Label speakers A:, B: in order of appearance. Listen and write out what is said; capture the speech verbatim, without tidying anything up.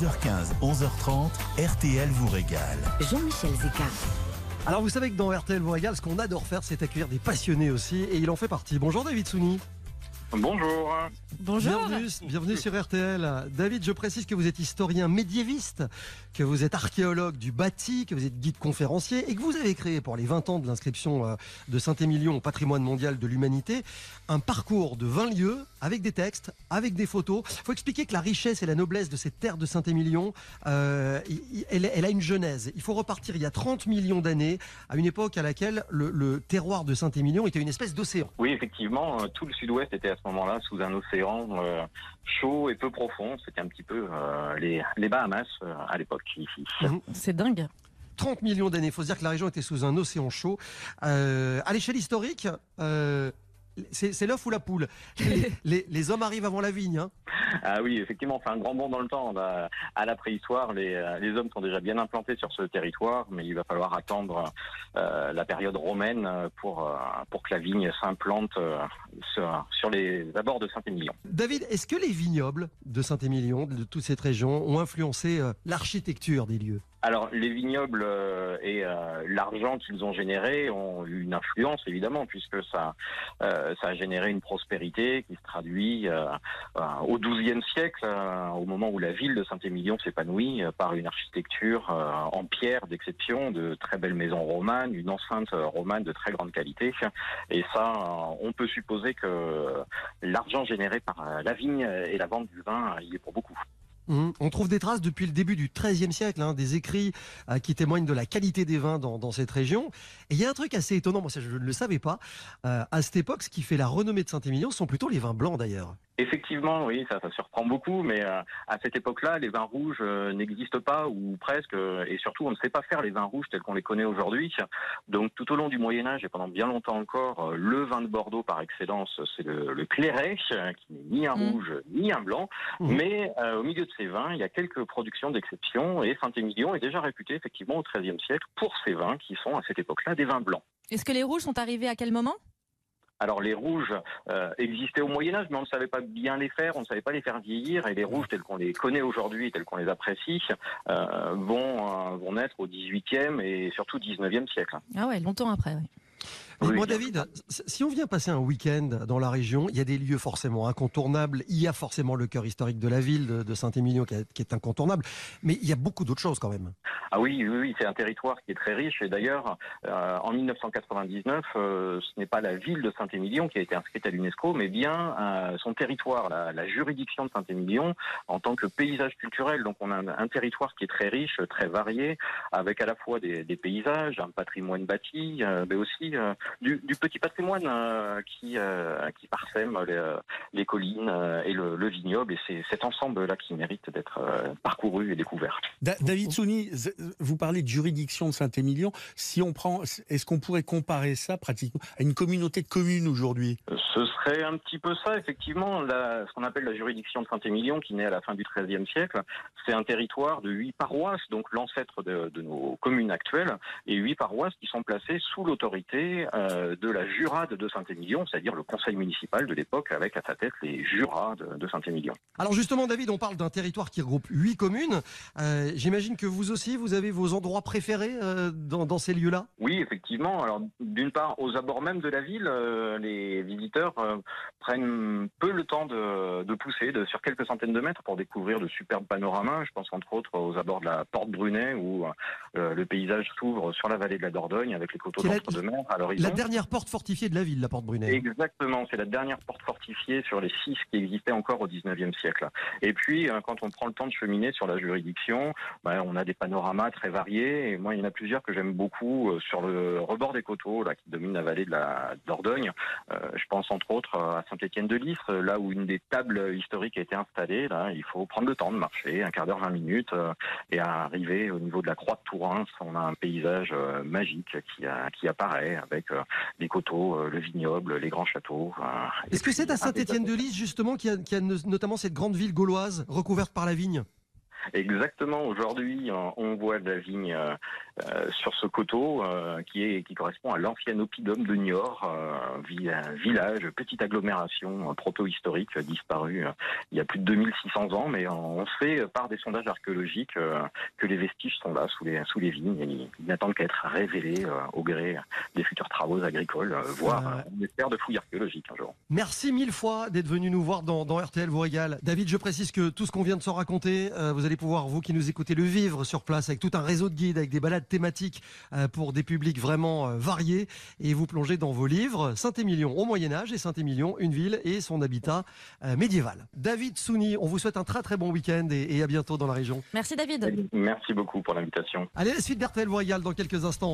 A: dix heures quinze, onze heures trente, R T L vous régale.
B: Jean-Michel Zeka.
C: Alors vous savez que dans R T L vous régale, ce qu'on adore faire, c'est accueillir des passionnés aussi, et il en fait partie. Bonjour David Souni.
D: Bonjour.
B: Bonjour.
C: Bienvenue, bienvenue sur R T L. David, je précise que vous êtes historien médiéviste, que vous êtes archéologue du bâti, que vous êtes guide conférencier et que vous avez créé pour les vingt ans de l'inscription de Saint-Émilion au patrimoine mondial de l'humanité un parcours de vingt lieux avec des textes, avec des photos. Il faut expliquer que la richesse et la noblesse de cette terre de Saint-Émilion, euh, elle, elle a une genèse. Il faut repartir il y a trente millions d'années, à une époque à laquelle le, le terroir de Saint-Émilion était une espèce d'océan.
D: Oui, effectivement, tout le sud-ouest était à ce moment-là sous un océan euh, chaud et peu profond. C'était un petit peu euh, les, les Bahamas euh, à l'époque ici.
B: Mmh, c'est dingue.
C: trente millions d'années. Il faut se dire que la région était sous un océan chaud. Euh, à l'échelle historique, euh, c'est, c'est l'œuf ou la poule. Les, les, les hommes arrivent avant la vigne. Hein.
D: Ah oui, effectivement, on fait un grand bond dans le temps. Là, à la préhistoire, les, les hommes sont déjà bien implantés sur ce territoire, mais il va falloir attendre euh, la période romaine pour, euh, pour que la vigne s'implante euh, sur, sur les abords de Saint-Émilion.
C: David, est-ce que les vignobles de Saint-Émilion, de toute cette région, ont influencé euh, l'architecture des lieux ?
D: Alors, les vignobles euh, et euh, l'argent qu'ils ont généré ont eu une influence, évidemment, puisque ça, euh, ça a généré une prospérité qui se traduit euh, euh, au douzième siècle, euh, au moment où la ville de Saint-Émilion s'épanouit euh, par une architecture euh, en pierre d'exception, de très belles maisons romanes, une enceinte euh, romane de très grande qualité. Et ça, euh, on peut supposer que l'argent généré par euh, la vigne et la vente du vin y est pour beaucoup.
C: Mmh. On trouve des traces depuis le début du treizième siècle, hein, des écrits euh, qui témoignent de la qualité des vins dans, dans cette région. Et il y a un truc assez étonnant, moi ça, je ne le savais pas, euh, à cette époque, ce qui fait la renommée de Saint-Émilion, ce sont plutôt les vins blancs d'ailleurs.
D: Effectivement, oui, ça, ça surprend beaucoup, mais euh, à cette époque-là, les vins rouges euh, n'existent pas, ou presque, euh, et surtout, on ne sait pas faire les vins rouges tels qu'on les connaît aujourd'hui. Donc, tout au long du Moyen-Âge, et pendant bien longtemps encore, euh, le vin de Bordeaux, par excellence, c'est le, le clairet, euh, qui n'est ni un mmh. rouge, ni un blanc, mmh. mais euh, au milieu de ces vins, il y a quelques productions d'exception, et Saint-Émilion est déjà réputé, effectivement, au treizième siècle, pour ces vins qui sont, à cette époque-là, des vins blancs.
B: Est-ce que les rouges sont arrivés à quel moment ?
D: Alors les rouges euh, existaient au Moyen-Âge, mais on ne savait pas bien les faire, on ne savait pas les faire vieillir, et les rouges tels qu'on les connaît aujourd'hui, tels qu'on les apprécie, euh, vont, euh, vont naître au dix-huitième et surtout dix-neuvième siècle.
B: Ah ouais, longtemps après, oui.
C: Mais
D: oui,
C: moi, David, si on vient passer un week-end dans la région, il y a des lieux forcément incontournables. Il y a forcément le cœur historique de la ville, de, de Saint-Émilion, qui, qui est incontournable. Mais il y a beaucoup d'autres choses quand même.
D: Ah oui, oui, oui, c'est un territoire qui est très riche. Et d'ailleurs, euh, en mille neuf cent quatre-vingt-dix-neuf, euh, ce n'est pas la ville de Saint-Émilion qui a été inscrite à l'UNESCO, mais bien euh, son territoire, la, la juridiction de Saint-Émilion, en tant que paysage culturel. Donc on a un, un territoire qui est très riche, très varié, avec à la fois des, des paysages, un patrimoine bâti, euh, mais aussi euh, du, du petit patrimoine euh, qui, euh, qui parsème les, les collines euh, et le, le vignoble. Et c'est cet ensemble-là qui mérite d'être euh, parcouru et découvert.
E: Da- David Souni, vous parlez de juridiction de Saint-Émilion. Si on prend, est-ce qu'on pourrait comparer ça pratiquement à une communauté de communes aujourd'hui ?
D: Ce serait un petit peu ça, effectivement. La, ce qu'on appelle la juridiction de Saint-Émilion, qui naît à la fin du treizième siècle, c'est un territoire de huit paroisses, donc l'ancêtre de, de nos communes actuelles, et huit paroisses qui sont placées sous l'autorité euh, de la jurade de Saint-Émilion, c'est-à-dire le conseil municipal de l'époque, avec à sa tête les jurats de, de Saint-Émilion.
C: Alors justement, David, on parle d'un territoire qui regroupe huit communes. Euh, j'imagine que vous aussi, vous avez vos endroits préférés euh, dans, dans ces lieux-là ?
D: Oui, effectivement. Alors, d'une part, aux abords même de la ville, euh, les visiteurs euh, prennent peu le temps de, de pousser de, sur quelques centaines de mètres pour découvrir de superbes panoramas. Je pense entre autres aux abords de la Porte Brunet, où euh, le paysage s'ouvre sur la vallée de la Dordogne avec les coteaux d'entre-deux-mer à l'horizon.
C: La dernière porte fortifiée de la ville, la Porte Brunet.
D: Exactement, c'est la dernière porte fortifiée sur les six qui existaient encore au dix-neuvième siècle. Et puis, euh, quand on prend le temps de cheminer sur la juridiction, ben, on a des panoramas très variés. Et moi, il y en a plusieurs que j'aime beaucoup euh, sur le rebord des coteaux, là, qui domine la vallée de la Dordogne. Euh, je pense entre autres à Saint-Étienne-de-Lys, là où une des tables historiques a été installée. Là, il faut prendre le temps de marcher, un quart d'heure, vingt minutes, euh, et à arriver au niveau de la croix de Tourins, on a un paysage euh, magique qui, a, qui apparaît avec euh, les coteaux, euh, le vignoble, les grands châteaux. Euh,
C: Est-ce que c'est à Saint-Étienne-de-Lys justement qu'il y a, qu'il y a notamment cette grande ville gauloise recouverte par la vigne ?
D: Exactement. Aujourd'hui, on voit de la vigne euh, sur ce coteau euh, qui est qui correspond à l'ancien oppidum de Niort, euh, un village, petite agglomération proto-historique disparue euh, il y a plus de deux mille six cents ans, mais on sait par des sondages archéologiques euh, que les vestiges sont là sous les sous les vignes et ils n'attendent qu'à être révélés euh, au gré des futurs travaux agricoles, euh, voire
C: Euh,
D: on espère de fouilles archéologiques un jour.
C: Merci mille fois d'être venu nous voir dans, dans R T L vous régale. David, je précise que tout ce qu'on vient de se raconter, euh, vous allez pouvoir, vous qui nous écoutez, le vivre sur place avec tout un réseau de guides, avec des balades thématiques euh, pour des publics vraiment euh, variés et vous plongez dans vos livres Saint-Émilion au Moyen-Âge et Saint-Émilion, une ville et son habitat euh, médiéval. David Souni, on vous souhaite un très très bon week-end et, et à bientôt dans la région.
B: Merci David.
D: Merci beaucoup pour l'invitation.
C: Allez, la suite d'R T L vous régale dans quelques instants.